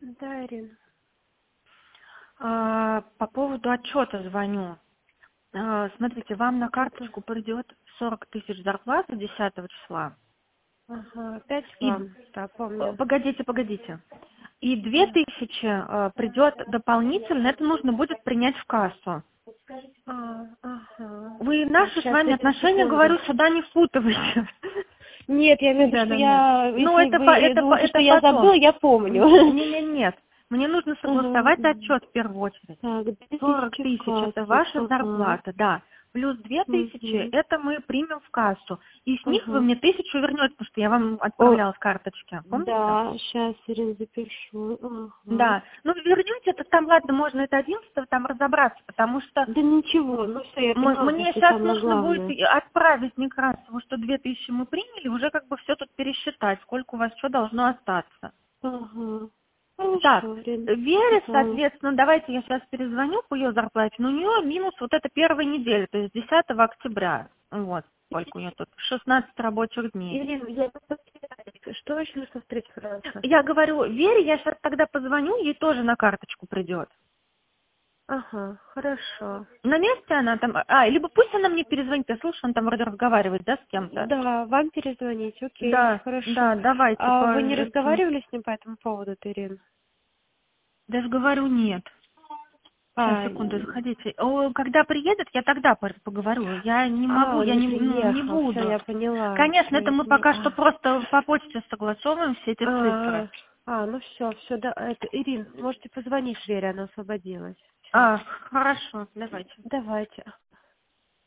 Да, Ирина. По поводу отчета звоню. Смотрите, вам на Что-то. карточку придет 40 тысяч зарплаты 10 числа. Ага, опять И вам. Да, помню. погодите. И Да. 2000 придет дополнительно, это нужно будет принять в кассу. Ага. Вы Так, наши с сейчас, вами одну отношения, секунду. говорю, сюда не впутывайте. Нет, я имею в виду, что Да. я, Ну, если вы думаете, что это я забыла, потом. я помню. Нет. Мне нужно Ага. согласовать отчет в первую очередь. Так, 40 2000 в тысяч это кассу. ваша Ага. зарплата, да. Плюс 2000 Угу. это мы примем в кассу. И с них вы Ага. мне 1000 вернете, потому что я вам О, отправляла с карточки. Помните? да, сейчас, Ирина, запишу. Ага. Да. Ну, вернете это там, ладно, можно это 11 там разобраться, потому что Да ничего, ну все, я поняла, мне это сейчас самое нужно будет главное. отправить Некрасову, что 2000 мы приняли, уже как бы все тут пересчитать, сколько у вас что должно остаться. Ага. Так, Хорошо, Ирина. Вере, Ага. соответственно, давайте я сейчас перезвоню по ее зарплате, но у нее минус вот эта первая неделя, то есть 10 октября. Вот, сколько у нее тут, 16 рабочих дней. Ирина, я потерялась. Что еще нужно в третий раз? Я говорю, Вере, я сейчас тогда позвоню, ей тоже на карточку придет. Ага, хорошо. На месте она там, либо пусть она мне перезвонит, я слышу, он там вроде разговаривает, да, с кем-то. Да, вам перезвонить, окей, Да, хорошо. давайте А по вы не этим. разговаривали с ним по этому поводу, Ирина? Даже говорю, нет. Сейчас, А, секунду, заходите. Когда приедет, я тогда поговорю. Я не могу, он я не не приехал, все, буду. я поняла, Конечно, все, это я мы пока что поняла. просто по почте согласовываем все эти цифры. Ну все, да, это, Ирина, можете позвонить Вере, она освободилась. Все, Хорошо, давайте. давайте.